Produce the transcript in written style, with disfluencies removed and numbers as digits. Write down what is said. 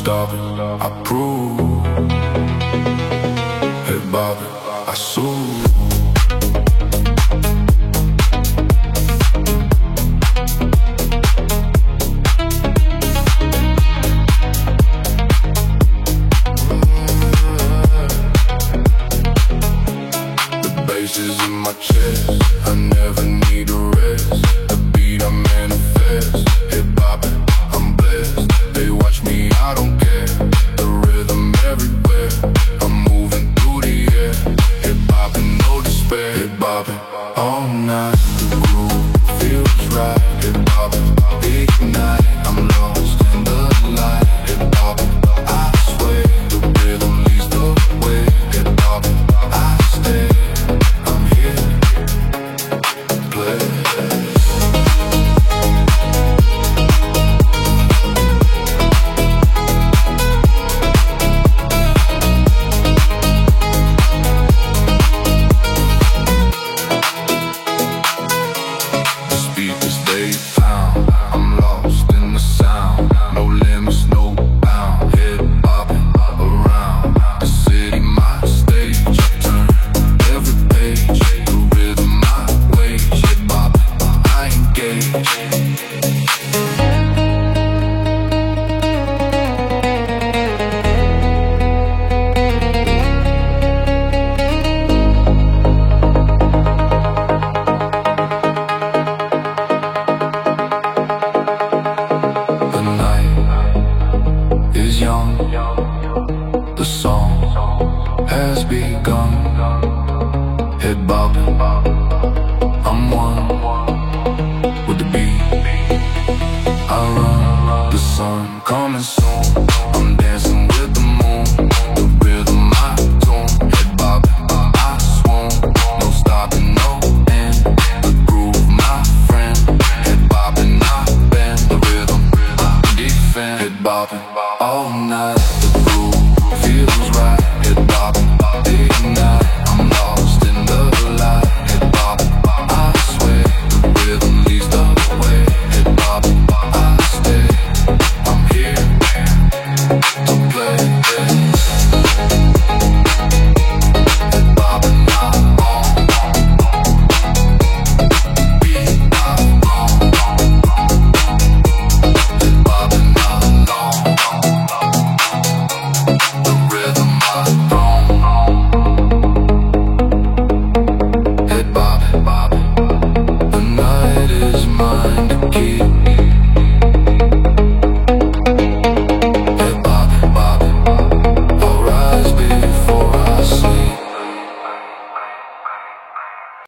stop it, I prove. Hey Bobby, I soothe. Bases in my chest, I never need a rest. The beat I manifest, hip hop, I'm blessed. They watch me, I don't care. The rhythm everywhere, I'm moving through the air. Hip hop and no despair. Hip hop all night, the groove feels right. Hip hop ignite, I'm lost in the light. Hip hop, I swear, the rhythm leads the way. Hip hop, I stay. The song has begun. Head bobbing, I'm one with the beat. I run, the sun coming soon. I'm dancing with the moon. The rhythm I tune. Head bobbing, I swoon. No stopping, no end. The groove, my friend. Head bobbing, I bend. The rhythm I defend. Head bobbing all night. The groove feels right. Head bobbing, ignite. I'm lost in the light. Head bobbing, I swear. The rhythm leads the way. Head bobbing, I stay. I'm here to play. Head bobbing, I'm on. Beat not wrong. Head bobbing along. The rhythm I thrown. Head bobbing, bobbing.